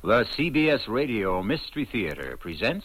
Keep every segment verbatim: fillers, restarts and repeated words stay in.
The C B S Radio Mystery Theater presents...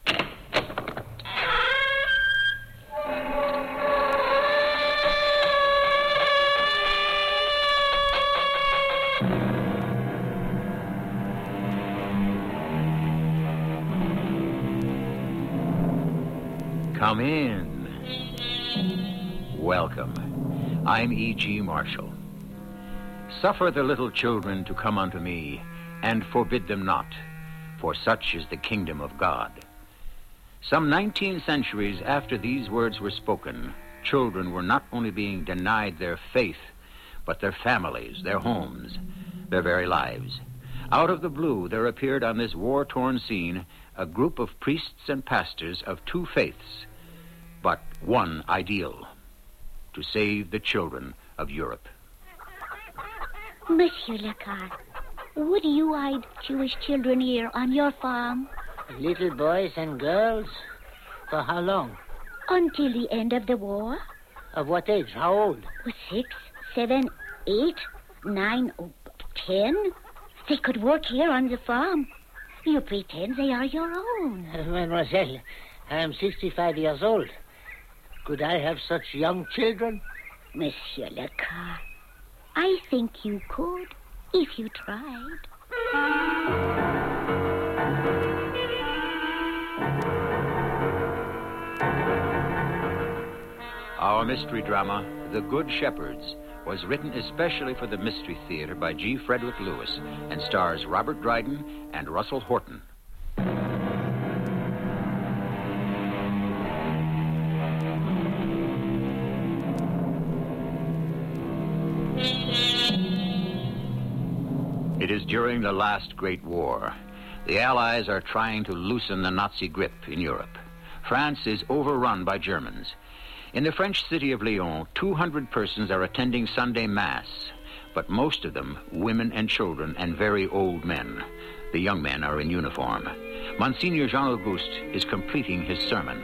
Come in. Welcome. I'm E G. Marshall. Suffer the little children to come unto me, and forbid them not, for such is the kingdom of God. Some nineteen centuries after these words were spoken, children were not only being denied their faith, but their families, their homes, their very lives. Out of the blue, there appeared on this war-torn scene a group of priests and pastors of two faiths, but one ideal: to save the children of Europe. Monsieur Lecar, would you hide Jewish children here on your farm? Little boys and girls? For how long? Until the end of the war. Of what age? How old? Six, seven, eight, nine, oh, ten. They could work here on the farm. You pretend they are your own. Uh, mademoiselle, I am sixty-five years old. Could I have such young children? Monsieur Lecar, I think you could, if you tried. Our mystery drama, The Good Shepherds, was written especially for the Mystery Theater by G. Frederick Lewis and stars Robert Dryden and Russell Horton. It is during the last Great War. The Allies are trying to loosen the Nazi grip in Europe. France is overrun by Germans. In the French city of Lyon, two hundred persons are attending Sunday Mass, but most of them women and children and very old men. The young men are in uniform. Monsignor Jean-Auguste is completing his sermon.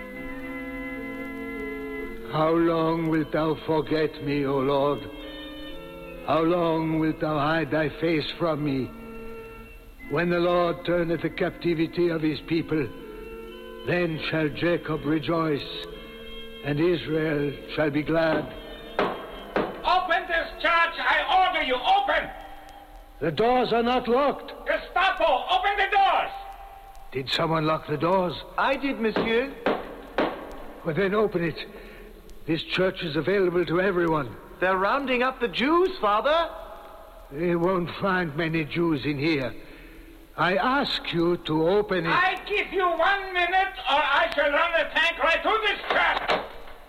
How long wilt thou forget me, O Lord? How long wilt thou hide thy face from me? When the Lord turneth the captivity of his people, then shall Jacob rejoice, and Israel shall be glad. Open this church, I order you, open! The doors are not locked. Gestapo, open the doors! Did someone lock the doors? I did, monsieur. Well, then open it. This church is available to everyone. They're rounding up the Jews, Father. They won't find many Jews in here. I ask you to open it. I give you one minute, or I shall run the tank right through this church!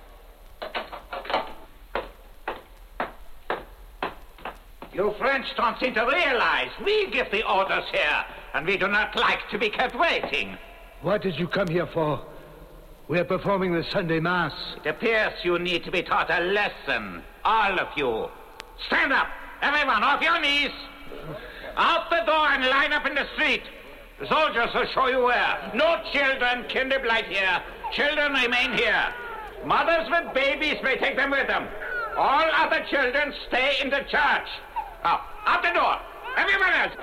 You French don't seem to realize we give the orders here, and we do not like to be kept waiting. What did you come here for? We're performing the Sunday Mass. It appears you need to be taught a lesson, all of you. Stand up, everyone, off your knees. Out the door and line up in the street. The soldiers will show you where. No children kinderblind here. Children remain here. Mothers with babies may take them with them. All other children stay in the church. Now, out the door. Everyone else.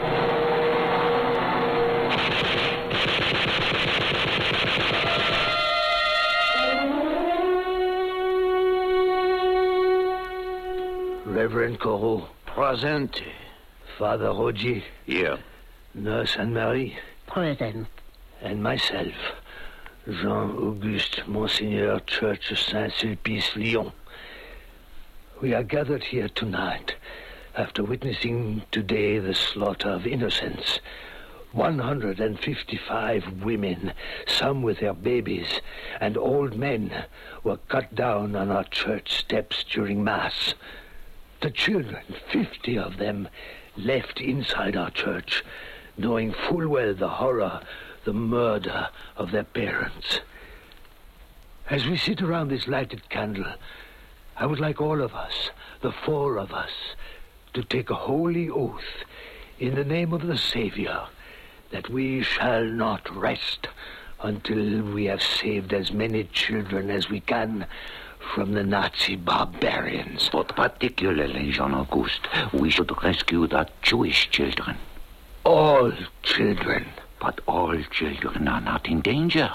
Reverend Corot. Present. Father Roger. Here. Nurse Anne-Marie. Present. And myself, Jean-Auguste, Monsignor, Church of Saint-Sulpice, Lyon. We are gathered here tonight after witnessing today the slaughter of innocents. one hundred fifty-five women, some with their babies, and old men were cut down on our church steps during Mass. The children, fifty of them, left inside our church, knowing full well the horror, the murder of their parents. As we sit around this lighted candle, I would like all of us, the four of us, to take a holy oath in the name of the Savior that we shall not rest until we have saved as many children as we can from the Nazi barbarians. But particularly, Jean-Auguste, we should rescue the Jewish children. All children. But all children are not in danger.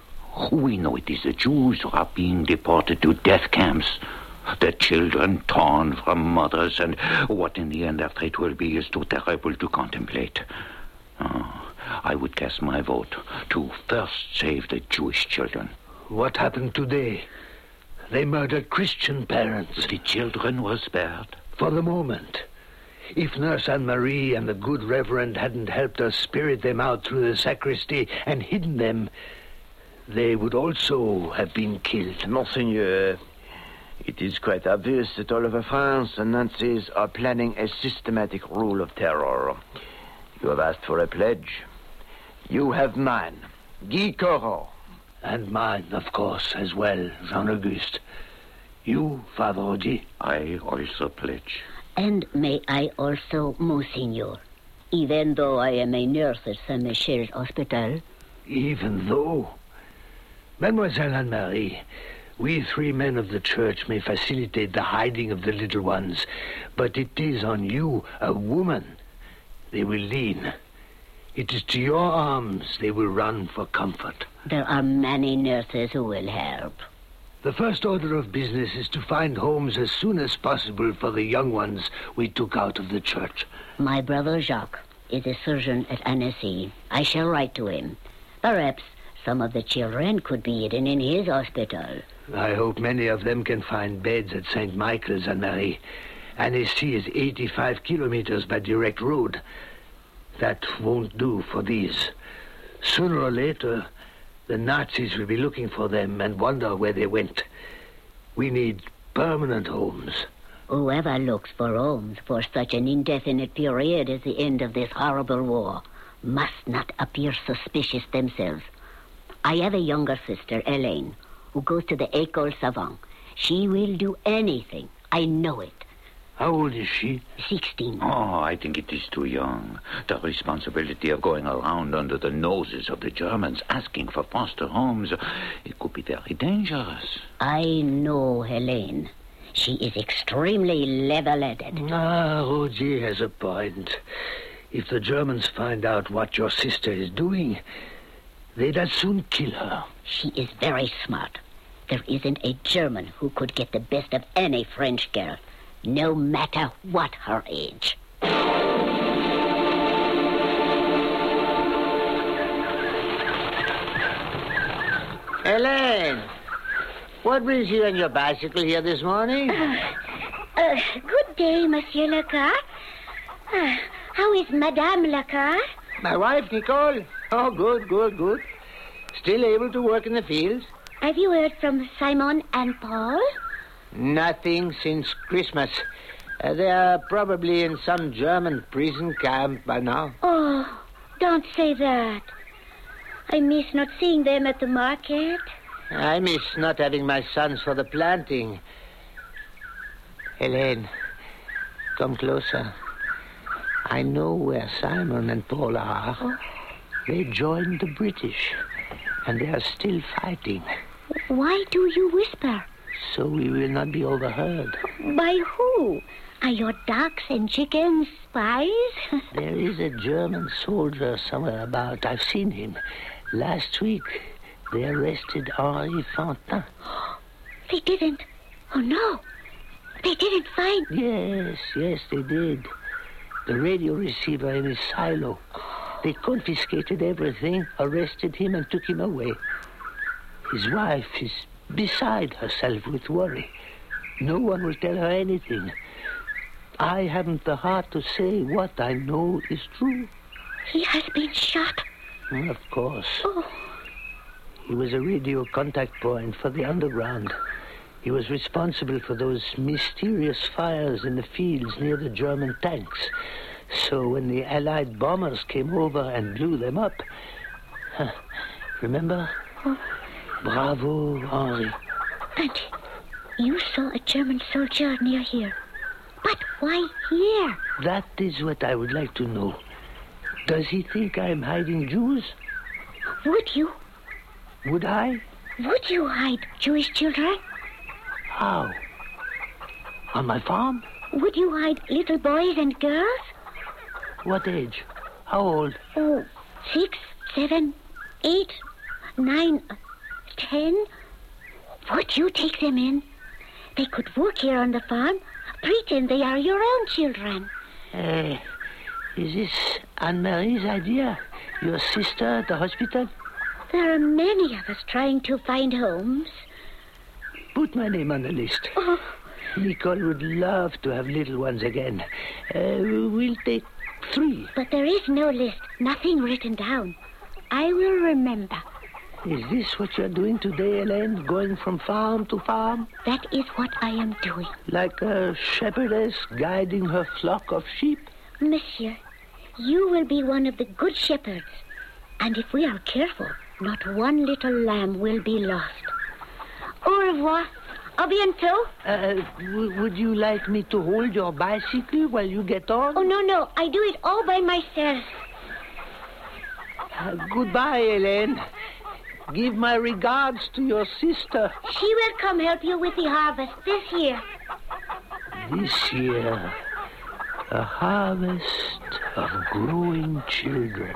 We know it is the Jews who are being deported to death camps. The children torn from mothers, and what in the end their fate will be is too terrible to contemplate. Oh, I would cast my vote to first save the Jewish children. What happened today? They murdered Christian parents. The children were spared. For the moment. If Nurse Anne-Marie and the good Reverend hadn't helped us spirit them out through the sacristy and hidden them, they would also have been killed. Monseigneur, it is quite obvious that all over France the Nazis are planning a systematic rule of terror. You have asked for a pledge. You have mine, Guy Coron. And mine, of course, as well, Jean-Auguste. You, Father Audy? I also pledge. And may I also, Monseigneur, even though I am a nurse at Saint-Michel's Hospital? Even though? Mademoiselle Anne-Marie, we three men of the church may facilitate the hiding of the little ones, but it is on you, a woman, they will lean. It is to your arms they will run for comfort. There are many nurses who will help. The first order of business is to find homes as soon as possible for the young ones we took out of the church. My brother Jacques is a surgeon at Annecy. I shall write to him. Perhaps some of the children could be hidden in his hospital. I hope many of them can find beds at Saint Michael's, Anne-Marie. Annecy is eighty-five kilometers by direct road. That won't do for these. Sooner or later, the Nazis will be looking for them and wonder where they went. We need permanent homes. Whoever looks for homes for such an indefinite period as the end of this horrible war must not appear suspicious themselves. I have a younger sister, Helene, who goes to the École Savant. She will do anything. I know it. How old is she? Sixteen. Oh, I think it is too young. The responsibility of going around under the noses of the Germans asking for foster homes, it could be very dangerous. I know Helene. She is extremely level-headed. Ah, Roger has a point. If the Germans find out what your sister is doing, they'd as soon kill her. She is very smart. There isn't a German who could get the best of any French girl, no matter what her age. Helene, what brings you on your bicycle here this morning? Uh, uh, good day, Monsieur Lacarte. Uh, how is Madame Lacarte? My wife, Nicole. Oh, good, good, good. Still able to work in the fields? Have you heard from Simon and Paul? Nothing since Christmas. Uh, they are probably in some German prison camp by now. Oh, don't say that. I miss not seeing them at the market. I miss not having my sons for the planting. Helene, come closer. I know where Simon and Paul are. Oh. They joined the British, and they are still fighting. Why do you whisper? So we will not be overheard. By who? Are your ducks and chickens spies? There is a German soldier somewhere about. I've seen him. Last week, they arrested Henri Fantin. They didn't. Oh, no. They didn't find... Yes, yes, they did. The radio receiver in his silo. They confiscated everything, arrested him, and took him away. His wife is beside herself with worry. No one will tell her anything. I haven't the heart to say what I know is true. He has been shot. Well, of course. Oh. He was a radio contact point for the underground. He was responsible for those mysterious fires in the fields near the German tanks. So when the Allied bombers came over and blew them up... Huh, remember? Oh. Bravo, Henri. And you saw a German soldier near here. But why here? That is what I would like to know. Does he think I'm hiding Jews? Would you? Would I? Would you hide Jewish children? How? On my farm? Would you hide little boys and girls? What age? How old? Oh, six, seven, eight, nine, ten. Would you take them in? They could work here on the farm. Pretend they are your own children. Uh, is this Anne-Marie's idea? Your sister at the hospital? There are many of us trying to find homes. Put my name on the list. Oh. Nicole would love to have little ones again. Uh, we'll take three. But there is no list, nothing written down. I will remember. Is this what you're doing today, Hélène? Going from farm to farm? That is what I am doing. Like a shepherdess guiding her flock of sheep? Monsieur, you will be one of the good shepherds. And if we are careful, not one little lamb will be lost. Au revoir. A bientôt. Uh, w- would you like me to hold your bicycle while you get on? Oh, no, no. I do it all by myself. Uh, goodbye, Hélène. Give my regards to your sister. She will come help you with the harvest this year. This year, a harvest of growing children.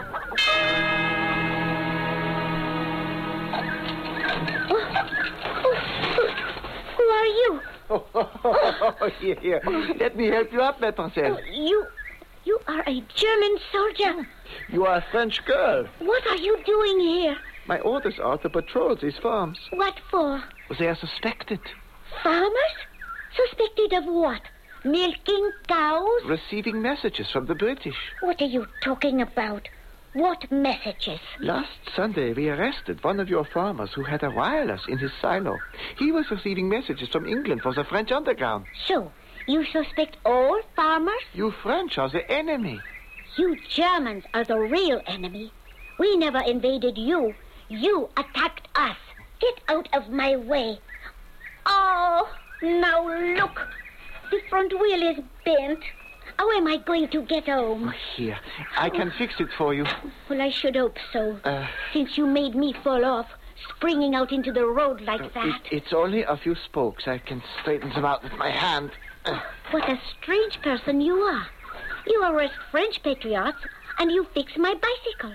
Who are you? Oh, oh, oh, oh, here, here. Let me help you up, mademoiselle. Oh, you... You are a German soldier. You are a French girl. What are you doing here? My orders are to patrol these farms. What for? They are suspected. Farmers? Suspected of what? Milking cows? Receiving messages from the British. What are you talking about? What messages? Last Sunday, we arrested one of your farmers who had a wireless in his silo. He was receiving messages from England for the French underground. So, you suspect all farmers? You French are the enemy. You Germans are the real enemy. We never invaded you. You attacked us. Get out of my way. Oh, now look. The front wheel is bent. How am I going to get home? Here, I can fix it for you. Well, I should hope so. Uh, Since you made me fall off, springing out into the road like it, that. it's only a few spokes. I can straighten them out with my hand. Uh, What a strange person you are. You arrest French patriots, and you fix my bicycle.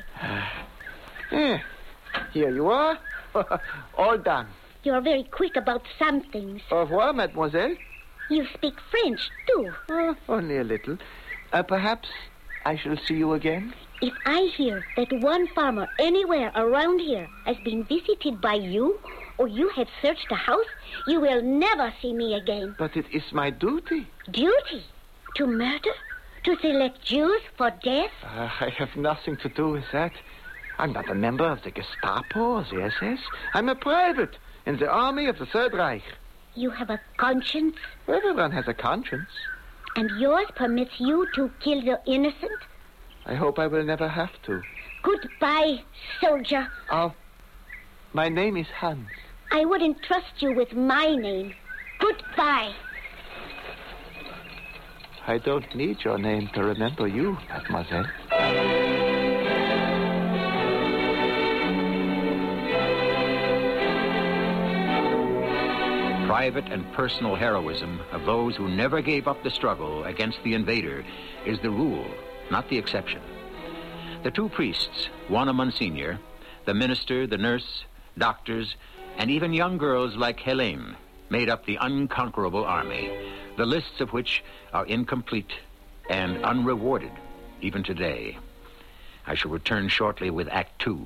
yeah. Here you are. All done. You're very quick about some things. Au revoir, mademoiselle. You speak French, too. Uh, only a little. Uh, perhaps I shall see you again. If I hear that one farmer anywhere around here has been visited by you, or you have searched a house, you will never see me again. But it is my duty. Duty? To murder? To select Jews for death? Uh, I have nothing to do with that. I'm not a member of the Gestapo or the S S. I'm a private in the army of the Third Reich. You have a conscience? Everyone has a conscience. And yours permits you to kill the innocent? I hope I will never have to. Goodbye, soldier. Oh, my name is Hans. I wouldn't trust you with my name. Goodbye. I don't need your name to remember you, mademoiselle. Private and personal heroism of those who never gave up the struggle against the invader is the rule, not the exception. The two priests, one a Monsignor, the minister, the nurse, doctors, and even young girls like Hélène made up the unconquerable army, the lists of which are incomplete and unrewarded even today. I shall return shortly with Act Two.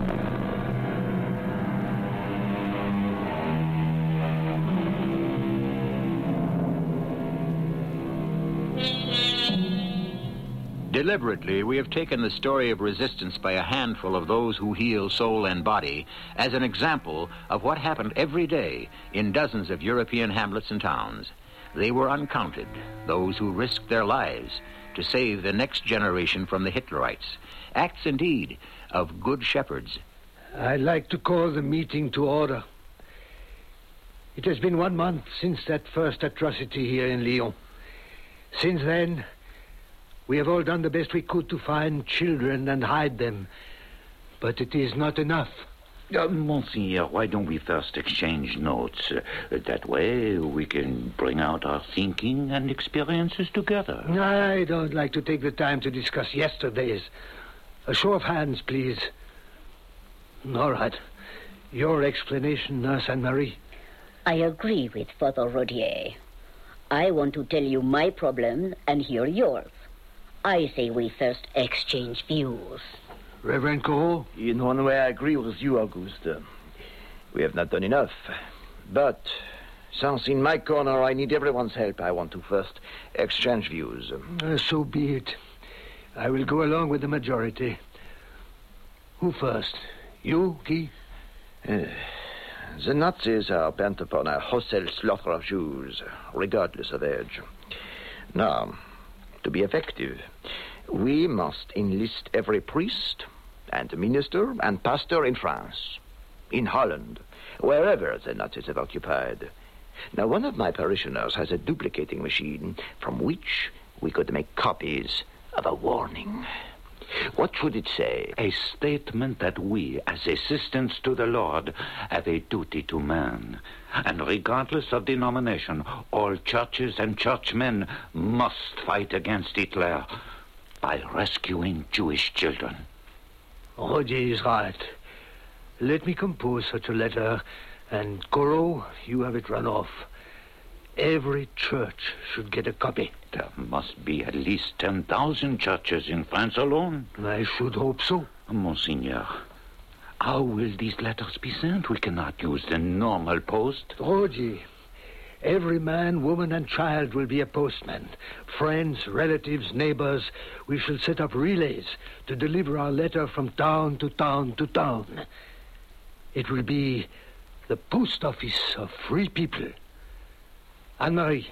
Deliberately, we have taken the story of resistance by a handful of those who heal soul and body as an example of what happened every day in dozens of European hamlets and towns. They were uncounted, those who risked their lives to save the next generation from the Hitlerites. Acts, indeed, of good shepherds. I'd like to call the meeting to order. It has been one month since that first atrocity here in Lyon. Since then, we have all done the best we could to find children and hide them. But it is not enough. Uh, Monseigneur, why don't we first exchange notes? Uh, that way we can bring out our thinking and experiences together. I don't like to take the time to discuss yesterday's. A show of hands, please. All right. Your explanation, Nurse Anne-Marie. I agree with Father Rodier. I want to tell you my problem and hear yours. I say we first exchange views. Reverend Corot? In one way, I agree with you, Auguste. We have not done enough. But since in my corner I need everyone's help, I want to first exchange views. Uh, so be it. I will go along with the majority. Who first? You, Guy? Uh, the Nazis are bent upon a wholesale slaughter of Jews, regardless of age. Now, to be effective, we must enlist every priest and minister and pastor in France, in Holland, wherever the Nazis have occupied. Now, one of my parishioners has a duplicating machine from which we could make copies of a warning. What should it say? A statement that we, as assistants to the Lord, have a duty to man. And regardless of denomination, all churches and churchmen must fight against Hitler by rescuing Jewish children. Rodier is right. Let me compose such a letter, and Corot, you have it run off. Every church should get a copy. There must be at least ten thousand churches in France alone. I should hope so. Monseigneur, how will these letters be sent? We cannot use the normal post. Rodier, every man, woman, and child will be a postman. Friends, relatives, neighbors, we shall set up relays to deliver our letter from town to town to town. It will be the post office of free people. Anne-Marie,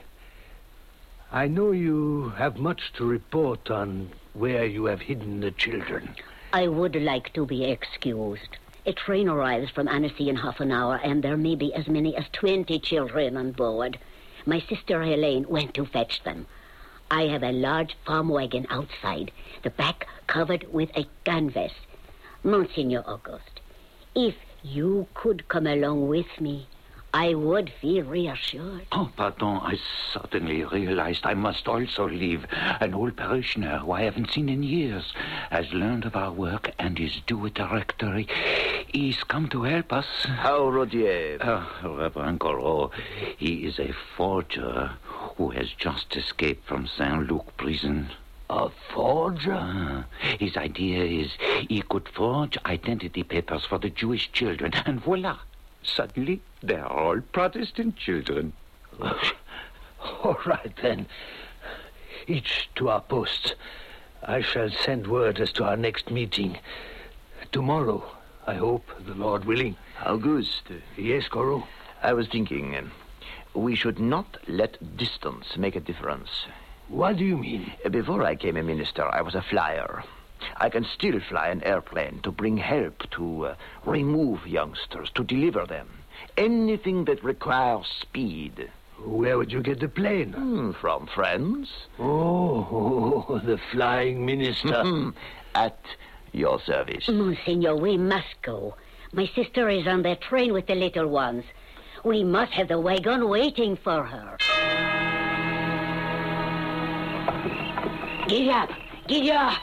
I know you have much to report on where you have hidden the children. I would like to be excused. A train arrives from Annecy in half an hour, and there may be as many as twenty children on board. My sister Helene went to fetch them. I have a large farm wagon outside, the back covered with a canvas. Monsignor Auguste, if you could come along with me, I would feel reassured. Oh, pardon, I suddenly realized I must also leave. An old parishioner who I haven't seen in years has learned of our work and is due at the rectory. He's come to help us. How, Rodier? Uh, Reverend Corot, he is a forger who has just escaped from Saint-Luc prison. A forger? Uh, his idea is he could forge identity papers for the Jewish children, and voila. Suddenly, they're all Protestant children. All right, then. Each to our posts. I shall send word as to our next meeting. Tomorrow, I hope, the Lord willing. Auguste. Yes, Corot? I was thinking, um, we should not let distance make a difference. What do you mean? Before I came a minister, I was a flyer. I can still fly an airplane to bring help, to uh, remove youngsters, to deliver them. Anything that requires speed. Where would you get the plane? Mm, from friends. Oh, oh, the flying minister. At your service. Monsignor, we must go. My sister is on the train with the little ones. We must have the wagon waiting for her. Giddy up! Giddy up!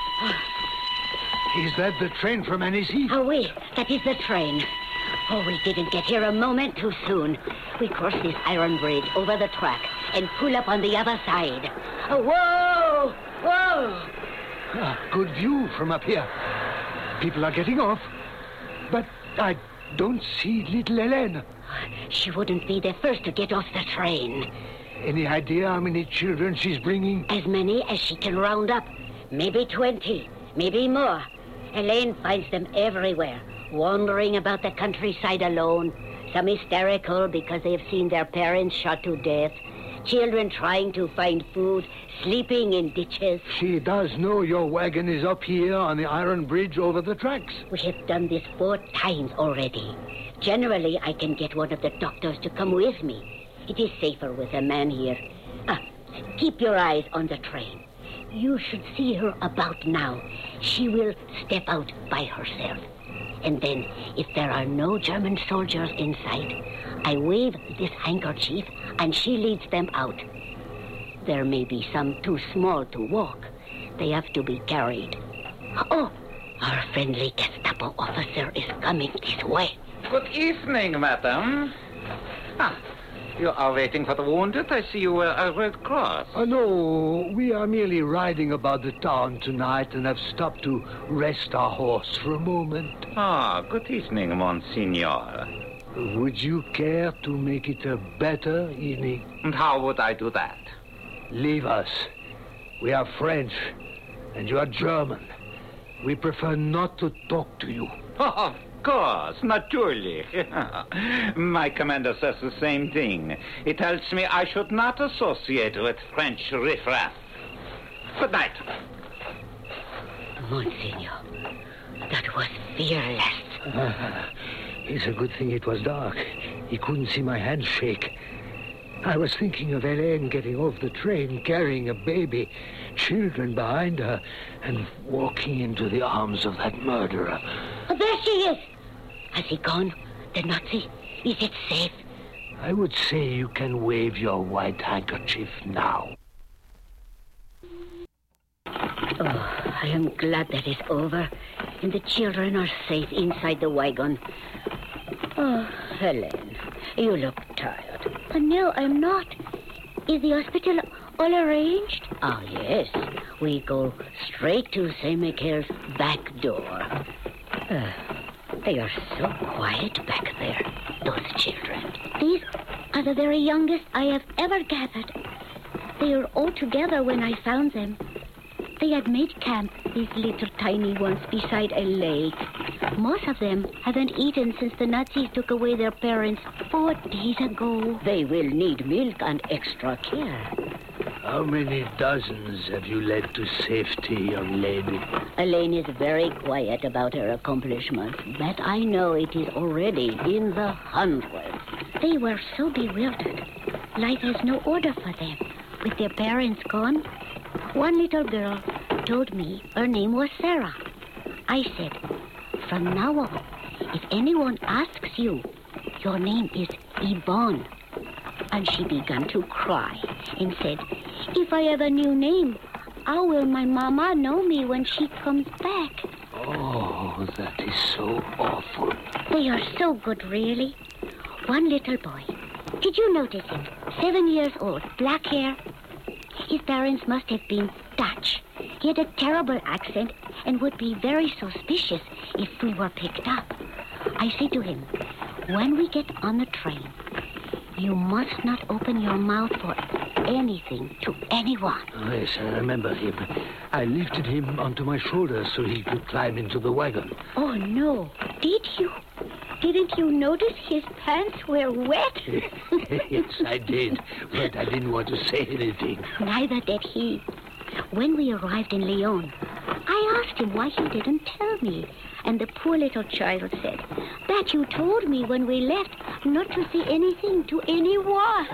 Is that the train from Annecy? Oh, wait. That is the train. Oh, we didn't get here a moment too soon. We cross this iron bridge over the track and pull up on the other side. Oh, whoa! Whoa! Ah, good view from up here. People are getting off. But I don't see little Helene. She wouldn't be the first to get off the train. Any idea how many children she's bringing? As many as she can round up. Maybe twenty, maybe more. Helene finds them everywhere, wandering about the countryside alone. Some hysterical because they've seen their parents shot to death. Children trying to find food, sleeping in ditches. She does know your wagon is up here on the iron bridge over the tracks. We have done this four times already. Generally, I can get one of the doctors to come with me. It is safer with a man here. Ah, keep your eyes on the train. You should see her about now. She will step out by herself. And then, if there are no German soldiers in sight, I wave this handkerchief and she leads them out. There may be some too small to walk. They have to be carried. Oh, our friendly Gestapo officer is coming this way. Good evening, madam. Ah, you are waiting for the wounded? I see you wear a Red Cross. Oh, no, we are merely riding about the town tonight and have stopped to rest our horse for a moment. Ah, good evening, Monsignor. Would you care to make it a better evening? And how would I do that? Leave us. We are French, and you are German. We prefer not to talk to you. Oh, of course, naturally. My commander says the same thing. He tells me I should not associate with French riffraff. Good night. Monsignor, that was fearless. Uh, it's a good thing it was dark. He couldn't see my hand shake. I was thinking of Hélène getting off the train, carrying a baby, children behind her, and walking into the arms of that murderer. Oh, there she is. Has he gone, the Nazi? Is it safe? I would say you can wave your white handkerchief now. Oh, I am glad that is over, and the children are safe inside the wagon. Oh, Hélène, you look tired. Uh, no, I'm not. Is the hospital all arranged? Oh, yes. We go straight to Saint Michael's back door. Uh, they are so quiet back there, those children. These are the very youngest I have ever gathered. They were all together when I found them. They had made camp, these little tiny ones, beside a lake. Most of them haven't eaten since the Nazis took away their parents four days ago. They will need milk and extra care. How many dozens have you led to safety, young lady? Elaine is very quiet about her accomplishments, but I know it is already in the hundreds. They were so bewildered. Life has no order for them, with their parents gone. One little girl told me her name was Sarah. I said, from now on, if anyone asks you, your name is Yvonne. And she began to cry and said, if I have a new name, how will my mama know me when she comes back? Oh, that is so awful. They are so good, really. One little boy. Did you notice him? Seven years old, black hair. His parents must have been Dutch. He had a terrible accent and would be very suspicious if we were picked up. I said to him, when we get on the train, you must not open your mouth for anything to anyone. Oh, yes, I remember him. I lifted him onto my shoulders so he could climb into the wagon. Oh, no. Did you? Didn't you notice his pants were wet? Yes, I did, but I didn't want to say anything. Neither did he. When we arrived in Lyon, I asked him why he didn't tell me. And the poor little child said, that you told me when we left not to say anything to anyone.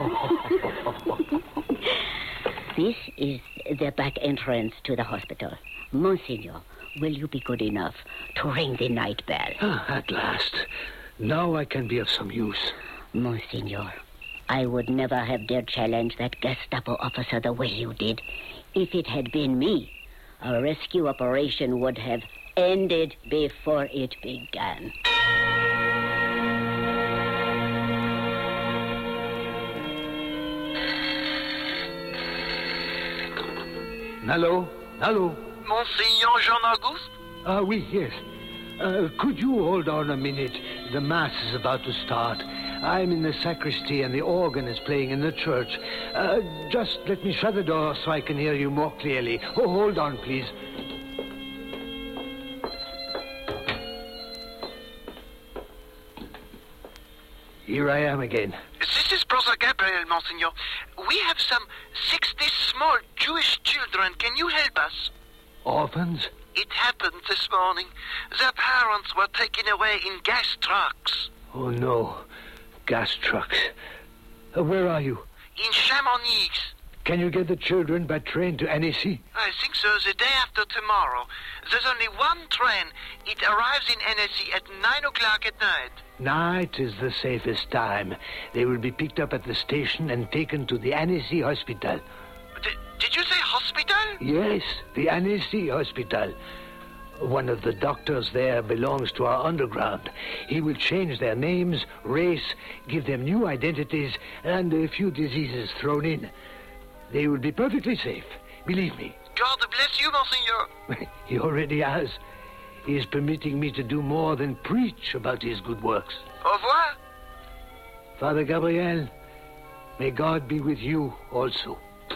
This is the back entrance to the hospital. Monsignor, will you be good enough to ring the night bell? Ah, at last. Now I can be of some use. Monsignor, I would never have dared challenge that Gestapo officer the way you did. If it had been me, our rescue operation would have ended before it began. Hello? Hello? Monsignor Jean-Auguste? Ah, oui, yes. Uh, could you hold on a minute? The Mass is about to start. I'm in the sacristy and the organ is playing in the church. Uh, just let me shut the door so I can hear you more clearly. Oh, hold on, please. Here I am again. This is Brother Gabriel, Monsignor. We have some sixty small Jewish children. Can you help us? Orphans? It happened this morning. Their parents were taken away in gas trucks. Oh, no. Gas trucks. Uh, where are you? In Chamonix. Can you get the children by train to Annecy? I think so, the day after tomorrow. There's only one train. It arrives in Annecy at nine o'clock at night. Night is the safest time. They will be picked up at the station and taken to the Annecy Hospital. D- did you say hospital? Yes, the Annecy Hospital. One of the doctors there belongs to our underground. He will change their names, race, give them new identities, and a few diseases thrown in. They will be perfectly safe, believe me. God bless you, Monseigneur. He already has. He is permitting me to do more than preach about his good works. Au revoir. Father Gabriel, may God be with you also.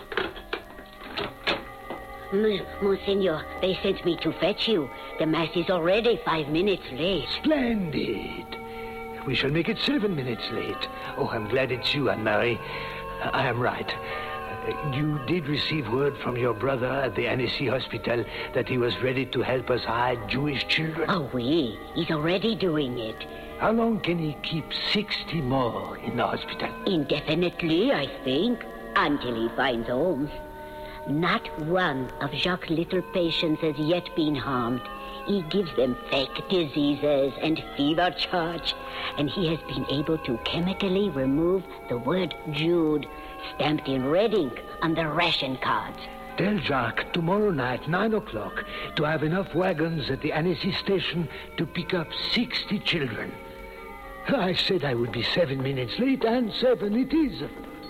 M- Monseigneur, they sent me to fetch you. The Mass is already five minutes late. Splendid. We shall make it seven minutes late. Oh, I'm glad it's you, Anne-Marie. I am right. You did receive word from your brother at the Annecy Hospital that he was ready to help us hide Jewish children? Oh, oui. He's already doing it. How long can he keep sixty more in the hospital? Indefinitely, I think, until he finds homes. Not one of Jacques' little patients has yet been harmed. He gives them fake diseases and fever charge, and he has been able to chemically remove the word Jude, stamped in red ink on the ration cards. Tell Jacques tomorrow night, nine o'clock, to have enough wagons at the Annecy station to pick up sixty children. I said I would be seven minutes late, and seven it is.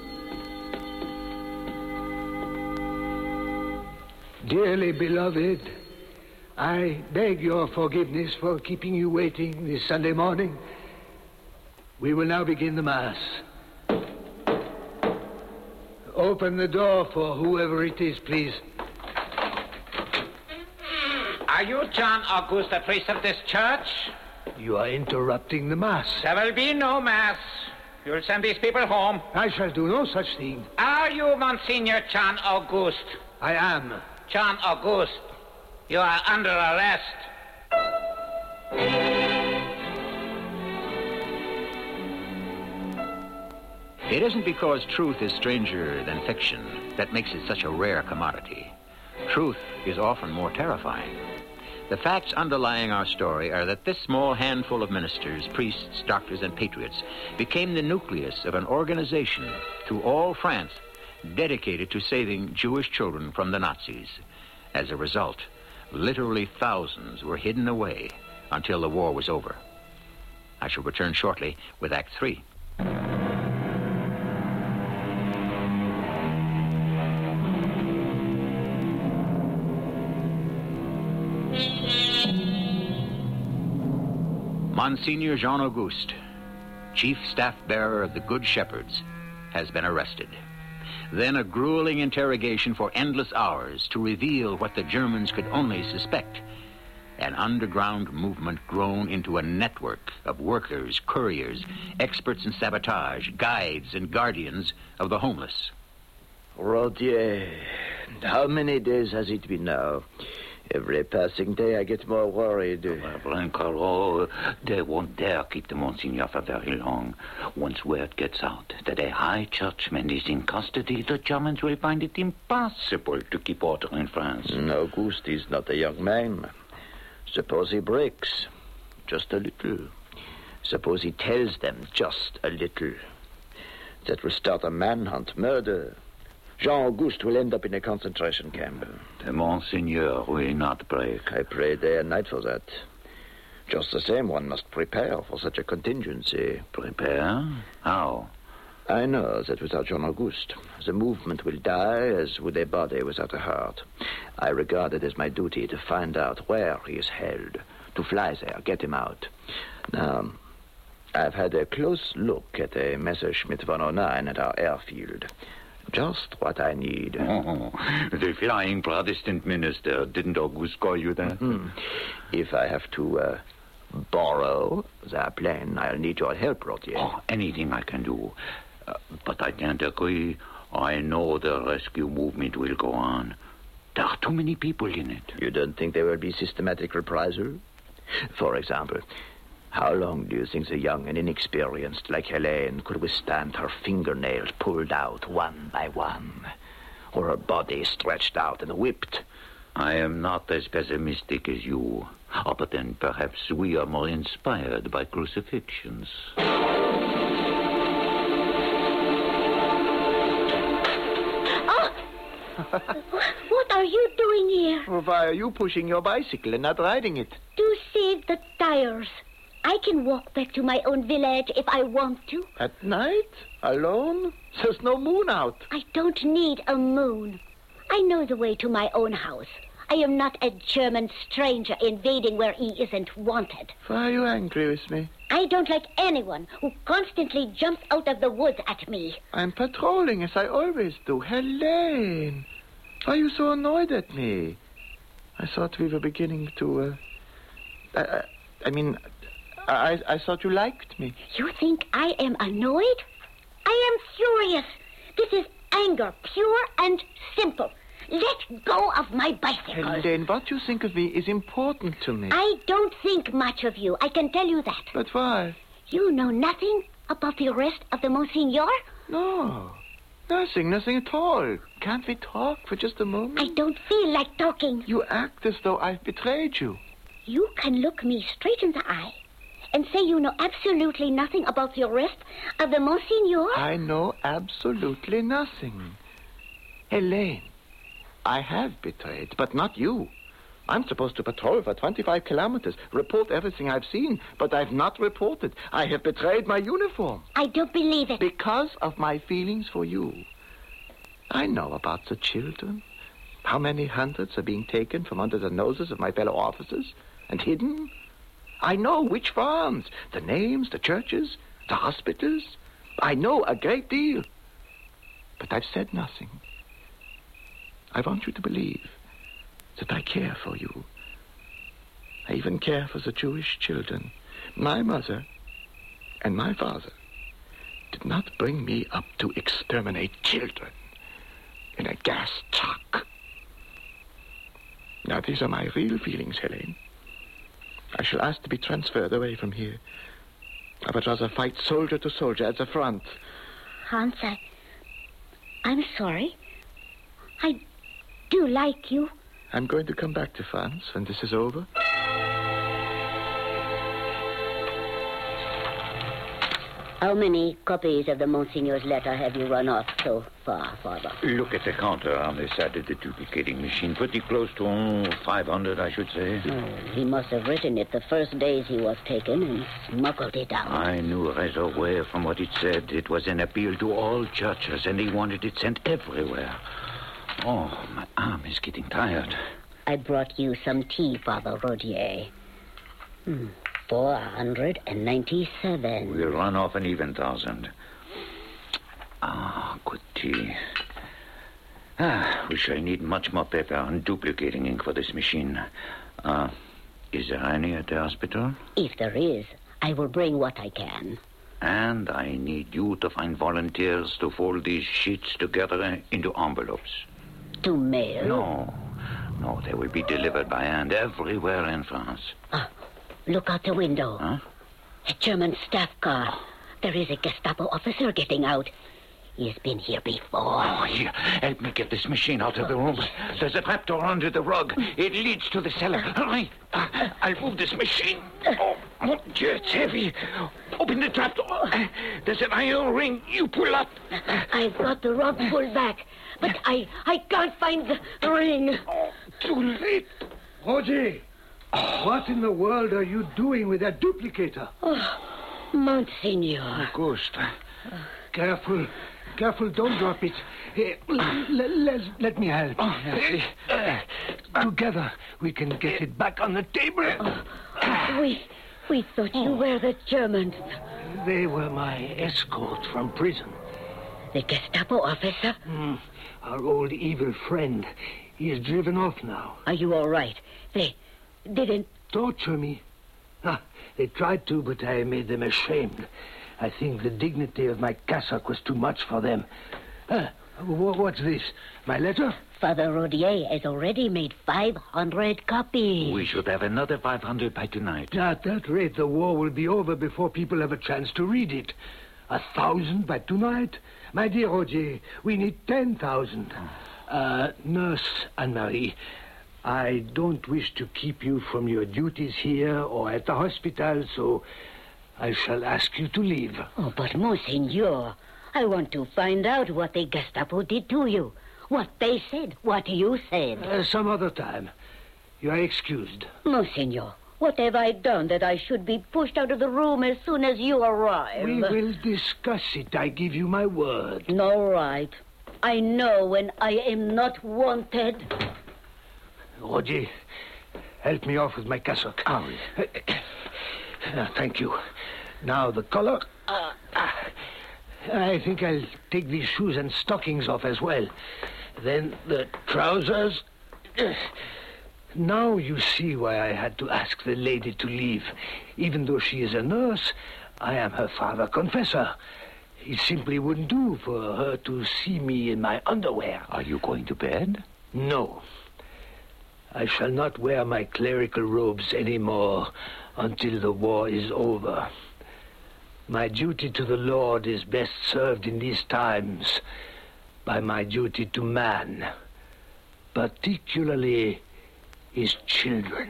Dearly beloved, I beg your forgiveness for keeping you waiting this Sunday morning. We will now begin the Mass. Open the door for whoever it is, please. Are you John August, the priest of this church? You are interrupting the Mass. There will be no Mass. You'll send these people home. I shall do no such thing. Are you Monsignor John August? I am. John August, you are under arrest. It isn't because truth is stranger than fiction that makes it such a rare commodity. Truth is often more terrifying. The facts underlying our story are that this small handful of ministers, priests, doctors, and patriots became the nucleus of an organization through all France dedicated to saving Jewish children from the Nazis. As a result, literally thousands were hidden away until the war was over. I shall return shortly with Act Three. Monsignor Jean Auguste, chief staff bearer of the Good Shepherds, has been arrested. Then a grueling interrogation for endless hours to reveal what the Germans could only suspect. An underground movement grown into a network of workers, couriers, experts in sabotage, guides, and guardians of the homeless. Rodier, how many days has it been now? Every passing day I get more worried. Blancarot, they won't dare keep the Monsignor for very long. Once word gets out that a high churchman is in custody, the Germans will find it impossible to keep order in France. Auguste is not a young man. Suppose he breaks. Just a little. Suppose he tells them just a little. That will start a manhunt, murder. Jean Auguste will end up in a concentration camp. The Monsignor will not break. I pray day and night for that. Just the same, one must prepare for such a contingency. Prepare? How? I know that without Jean Auguste, the movement will die as would a body without a heart. I regard it as my duty to find out where he is held, to fly there, get him out. Now, I've had a close look at a Messerschmitt one oh nine at our airfield. Just what I need. Oh, the flying Protestant minister. Didn't Auguste call you that? Mm-hmm. If I have to uh, borrow the plane, I'll need your help, Rodier. Oh, anything I can do. Uh, but I can't agree. I know the rescue movement will go on. There are too many people in it. You don't think there will be systematic reprisal? For example, how long do you think the young and inexperienced like Helene could withstand her fingernails pulled out one by one, or her body stretched out and whipped? I am not as pessimistic as you. Oh, but then perhaps we are more inspired by crucifixions. What are you doing here? Well, why are you pushing your bicycle and not riding it? To save the tires. I can walk back to my own village if I want to. At night? Alone? There's no moon out. I don't need a moon. I know the way to my own house. I am not a German stranger invading where he isn't wanted. Why are you angry with me? I don't like anyone who constantly jumps out of the woods at me. I'm patrolling as I always do. Helene, why are you so annoyed at me? I thought we were beginning to, uh... I, I mean, I, I thought you liked me. You think I am annoyed? I am furious. This is anger, pure and simple. Let go of my bicycle. Helene, what you think of me is important to me. I don't think much of you. I can tell you that. But why? You know nothing about the arrest of the Monsignor? No. Nothing, nothing at all. Can't we talk for just a moment? I don't feel like talking. You act as though I've betrayed you. You can look me straight in the eye and say you know absolutely nothing about the arrest of the Monsignor? I know absolutely nothing. Helene, I have betrayed, but not you. I'm supposed to patrol for twenty-five kilometers, report everything I've seen, but I've not reported. I have betrayed my uniform. I don't believe it. Because of my feelings for you. I know about the children. How many hundreds are being taken from under the noses of my fellow officers and hidden? I know which farms, the names, the churches, the hospitals. I know a great deal. But I've said nothing. I want you to believe that I care for you. I even care for the Jewish children. My mother and my father did not bring me up to exterminate children in a gas truck. Now, these are my real feelings, Helene. I shall ask to be transferred away from here. I would rather fight soldier to soldier at the front. Hans, I... I'm sorry. I do like you. I'm going to come back to France when this is over. How many copies of the Monsignor's letter have you run off so far, Father? Look at the counter on the side of the duplicating machine. Pretty close to oh, five hundred, I should say. Oh, he must have written it the first days he was taken and smuggled it out. I knew right away from what it said. It was an appeal to all churches, and he wanted it sent everywhere. Oh, my arm is getting tired. I brought you some tea, Father Rodier. Hmm. Four hundred and ninety-seven. We'll run off an even thousand. Ah, good tea. Ah, we shall need much more paper and duplicating ink for this machine. Uh, is there any at the hospital? If there is, I will bring what I can. And I need you to find volunteers to fold these sheets together into envelopes. To mail? No. No, they will be delivered by hand everywhere in France. Ah. Look out the window. Huh? A German staff car. There is a Gestapo officer getting out. He has been here before. Oh, here. Help me get this machine out of the room. There's a trapdoor under the rug. It leads to the cellar. Hurry. Uh, I'll move this machine. Oh, mon Dieu, it's heavy. Open the trapdoor. There's an iron ring. You pull up. I've got the rug pulled back, but I, I can't find the ring. Oh, too late. Roger! What in the world are you doing with that duplicator? Oh, Monsignor. Auguste. Careful. Careful, don't drop it. Hey, let, let, let me help. Oh, merci. Uh, together, we can get it back on the table. Oh, we, we thought you were the Germans. They were my escort from prison. The Gestapo officer? Mm, our old evil friend. He is driven off now. Are you all right? They... didn't... torture me. Ah, they tried to, but I made them ashamed. I think the dignity of my cassock was too much for them. Ah, what's this? My letter? Father Rodier has already made five hundred copies. We should have another five hundred by tonight. At that rate, the war will be over before people have a chance to read it. A thousand by tonight? My dear Roger, we need ten thousand. Uh, Nurse Anne-Marie, I don't wish to keep you from your duties here or at the hospital, so I shall ask you to leave. Oh, but Monsignor, I want to find out what the Gestapo did to you. What they said, what you said. Uh, some other time. You are excused. Monsignor, what have I done that I should be pushed out of the room as soon as you arrive? We will discuss it, I give you my word. All right. I know when I am not wanted. Roger, help me off with my cassock. Oh, uh, thank you. Now the collar. Uh, uh, I think I'll take these shoes and stockings off as well. Then the trousers. Now you see why I had to ask the lady to leave. Even though she is a nurse, I am her father confessor. It simply wouldn't do for her to see me in my underwear. Are you going to bed? No. I shall not wear my clerical robes anymore until the war is over. My duty to the Lord is best served in these times by my duty to man, particularly his children.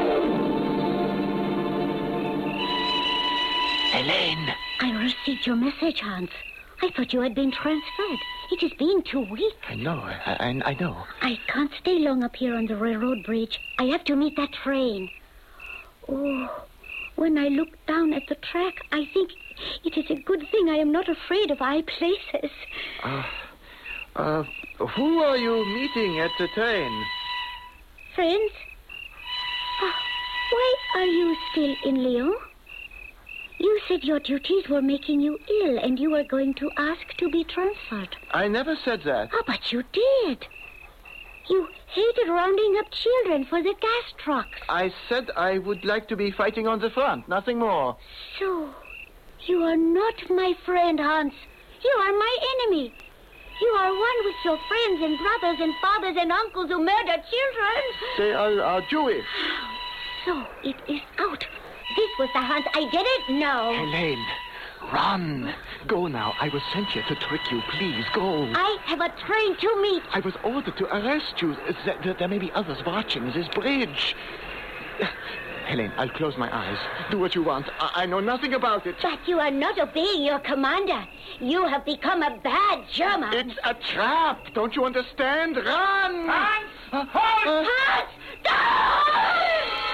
Helene! I received your message, Hans. I thought you had been transferred. It has been two weeks. I know, I, I, I know. I can't stay long up here on the railroad bridge. I have to meet that train. Oh, when I look down at the track, I think it is a good thing I am not afraid of high places. Uh, uh, who are you meeting at the train? Friends? Uh, why are you still in Lyon? You said your duties were making you ill and you were going to ask to be transferred. I never said that. Ah, but you did. You hated rounding up children for the gas trucks. I said I would like to be fighting on the front, nothing more. So, you are not my friend, Hans. You are my enemy. You are one with your friends and brothers and fathers and uncles who murder children. They are, are Jewish. So, it is out. This was the Hans. I get it? No. Helene, run. Go now. I was sent here to trick you. Please, go. I have a train to meet. I was ordered to arrest you. There, there may be others watching this bridge. Helene, I'll close my eyes. Do what you want. I, I know nothing about it. But you are not obeying your commander. You have become a bad German. It's a trap. Don't you understand? Run! Hans! Uh, Halt! uh, Hans! Stop!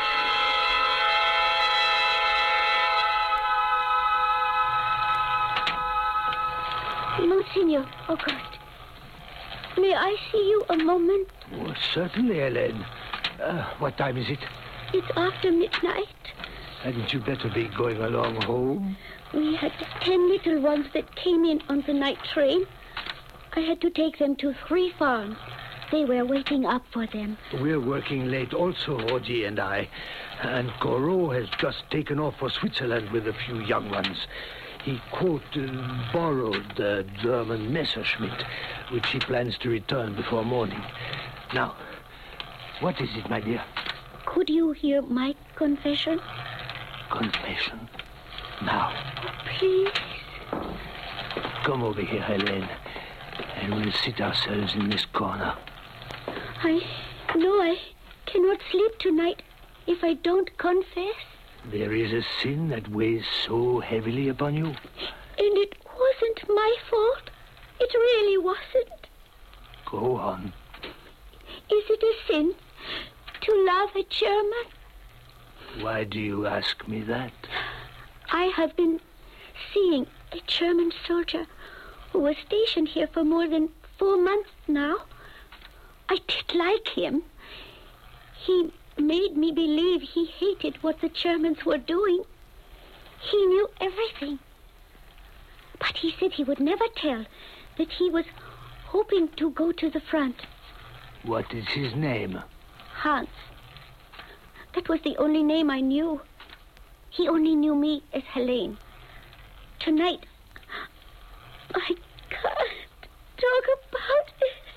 Monsignor Auguste, may I see you a moment? Oh, certainly, Helene. Uh, what time is it? It's after midnight. Hadn't you better be going along home? We had ten little ones that came in on the night train. I had to take them to three farms. They were waiting up for them. We're working late also, Roger and I. And Corot has just taken off for Switzerland with a few young ones. He, quote, uh, borrowed the German Messerschmitt, which he plans to return before morning. Now, what is it, my dear? Could you hear my confession? Confession? Now. Please. Come over here, Helene, and we'll sit ourselves in this corner. I know I cannot sleep tonight if I don't confess. There is a sin that weighs so heavily upon you? And it wasn't my fault. It really wasn't. Go on. Is it a sin to love a German? Why do you ask me that? I have been seeing a German soldier who was stationed here for more than four months now. I did like him. He made me believe he hated what the Germans were doing. He knew everything. But he said he would never tell that he was hoping to go to the front. What is his name? Hans. That was the only name I knew. He only knew me as Helene. Tonight, I can't talk about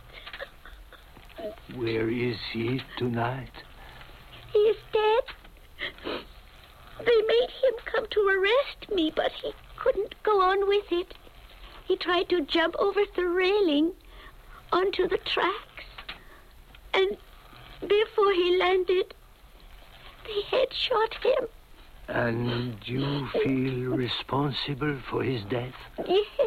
it. Where is he tonight? He is dead. They made him come to arrest me, but he couldn't go on with it. He tried to jump over the railing onto the tracks. And Before he landed, they had shot him. And you feel responsible for his death? Yes.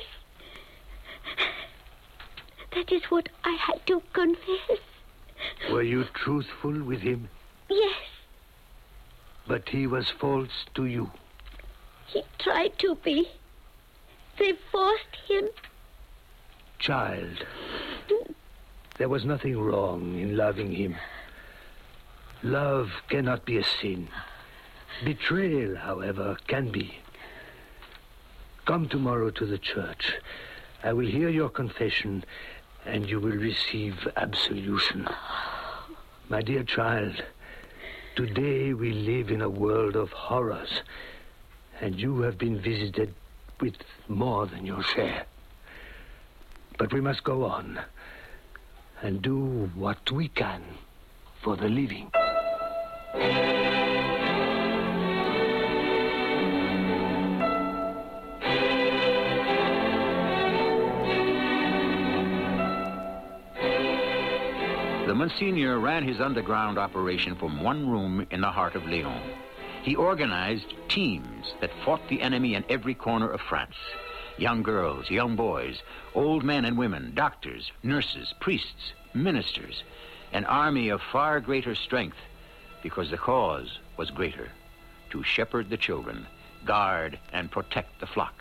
That is what I had to confess. Were you truthful with him? Yes. But he was false to you? He tried to be. They forced him. Child, there was nothing wrong in loving him. Love cannot be a sin. Betrayal, however, can be. Come tomorrow to the church. I will hear your confession, and you will receive absolution. My dear child, today we live in a world of horrors, and you have been visited with more than your share. But we must go on and do what we can for the living. The Monsignor ran his underground operation from one room in the heart of Lyon. He organized teams that fought the enemy in every corner of France. Young girls, young boys, old men and women, doctors, nurses, priests, ministers. An army of far greater strength, because the cause was greater. To shepherd the children, guard and protect the flock.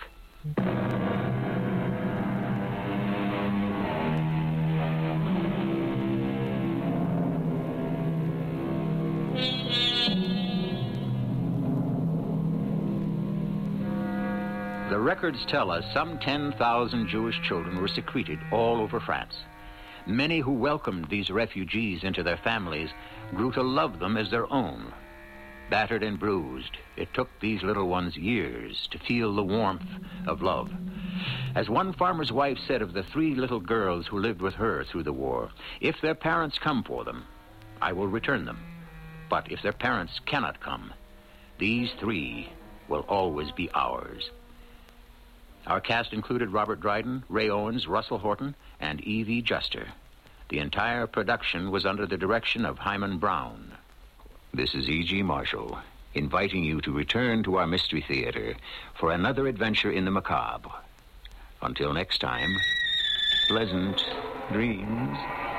The records tell us some ten thousand Jewish children were secreted all over France. Many who welcomed these refugees into their families grew to love them as their own. Battered and bruised, it took these little ones years to feel the warmth of love. As one farmer's wife said of the three little girls who lived with her through the war, if their parents come for them, I will return them. But if their parents cannot come, these three will always be ours. Our cast included Robert Dryden, Ray Owens, Russell Horton, and Evie Juster. The entire production was under the direction of Hyman Brown. This is E G. Marshall, inviting you to return to our Mystery Theater for another adventure in the macabre. Until next time, pleasant dreams.